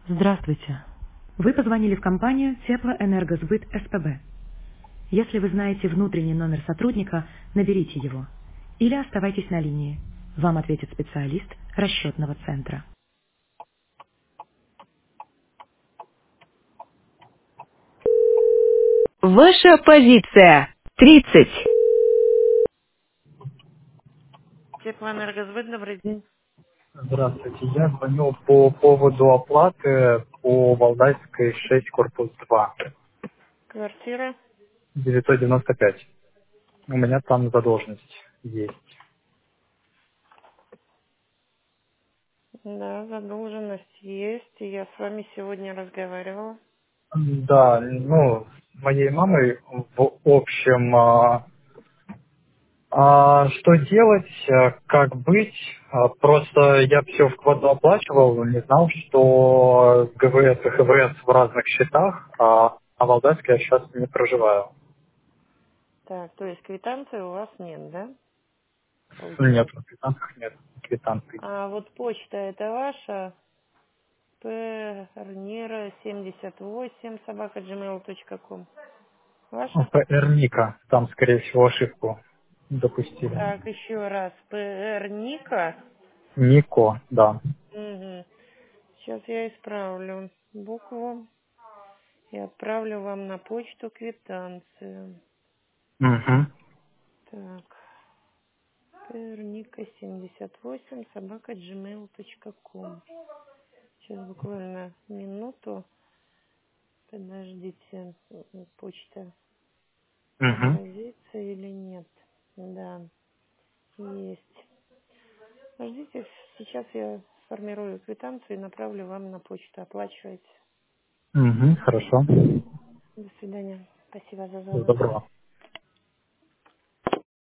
Здравствуйте. Вы позвонили в компанию Теплоэнергосбыт СПБ. Если вы знаете внутренний номер сотрудника, наберите его. Или оставайтесь на линии. Вам ответит специалист расчетного центра. Ваша позиция. 30. Теплоэнергосбыт, добрый день. Здравствуйте. Я звоню по поводу оплаты по Валдайской 6, корпус 2, Квартира. 995. У меня там задолженность есть. Да, задолженность есть. И я с вами сегодня разговаривала. Да, ну, с моей мамой в общем, что делать, как быть, просто я все в квадрат оплачивал, не знал, что ГВС и ХВС в разных счетах, а в Валдайске я сейчас не проживаю. Так, то есть квитанции у вас нет, да? Нет, Получается. в квитанциях нет квитанций. А вот почта это ваша? Пернира78 @gmail.com. Ваша? ПР Ника. Там, скорее всего, ошибку допустили. Так, еще раз. Ника. Нико, да. Угу. Сейчас я исправлю букву и отправлю вам на почту квитанцию. Угу. Так. Перника78 @gmail.com. Сейчас буквально минуту. Подождите, почта Угу. отобразится или нет. Да, есть. Подождите, сейчас я сформирую квитанцию и направлю вам на почту. Оплачивайте. Угу. Хорошо. До свидания. Спасибо за Всего звонок. доброго.